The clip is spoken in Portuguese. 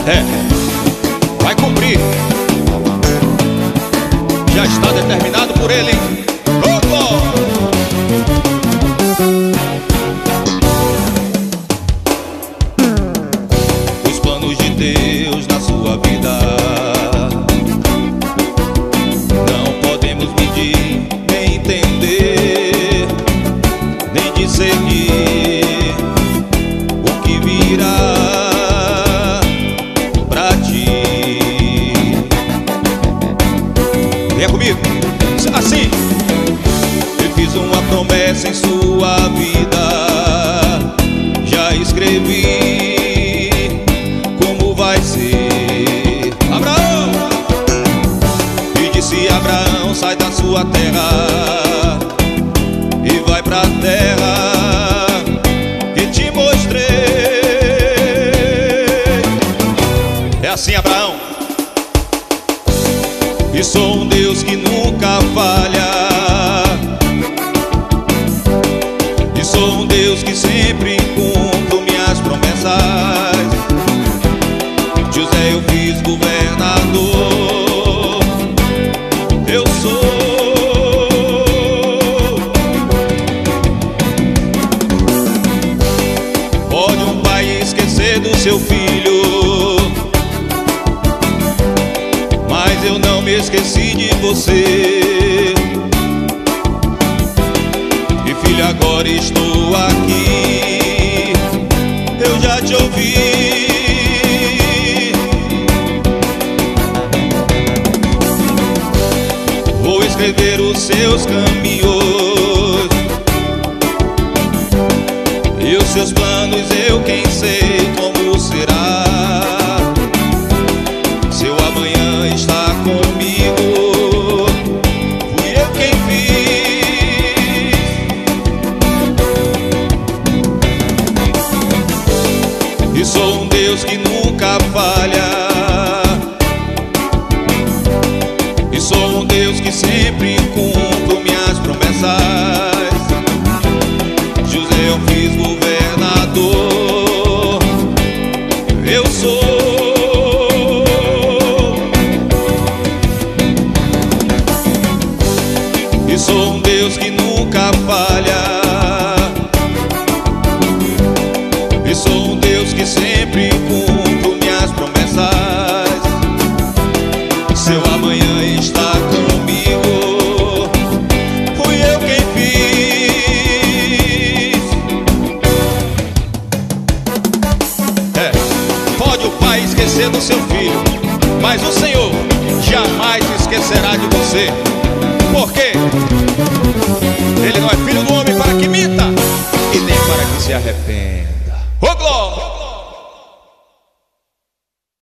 Vai cumprir. Já está determinado por ele, hein? Os planos de Deus na sua vida não podemos medir, nem entender, nem discernir o que virá pra ti. Venha comigo, assim. Eu fiz uma promessa em sua vida, já escrevi como vai ser. Abraão, e disse Abraão, sai da sua terra e vai pra terra que te mostrei. É assim, Abraão. E sou um Deus que nunca falha, e sou um Deus que sempre cumpro minhas promessas. José eu fiz governador, eu sou. Pode um pai esquecer do seu filho, mas eu não me esqueci de você. E filho, agora estou aqui, eu já te ouvi. Vou escrever os seus caminhos e os seus planos, eu quem sei como será. Seu amanhã está comigo, fui eu quem fiz. E sou um Deus que nunca falha, e sou um Deus que sempre cumpro minhas promessas. José eu fiz governador, eu sou. E sou um Deus que nunca falha, e sou um Deus que sempre cumpro minhas promessas. Seu amanhã está comigo, fui eu quem fiz. Pode o pai esquecer do seu filho, mas o Senhor jamais esquecerá de você. Por quê? Ele não é filho do homem para que minta, e nem para que se arrependa. Ô glória!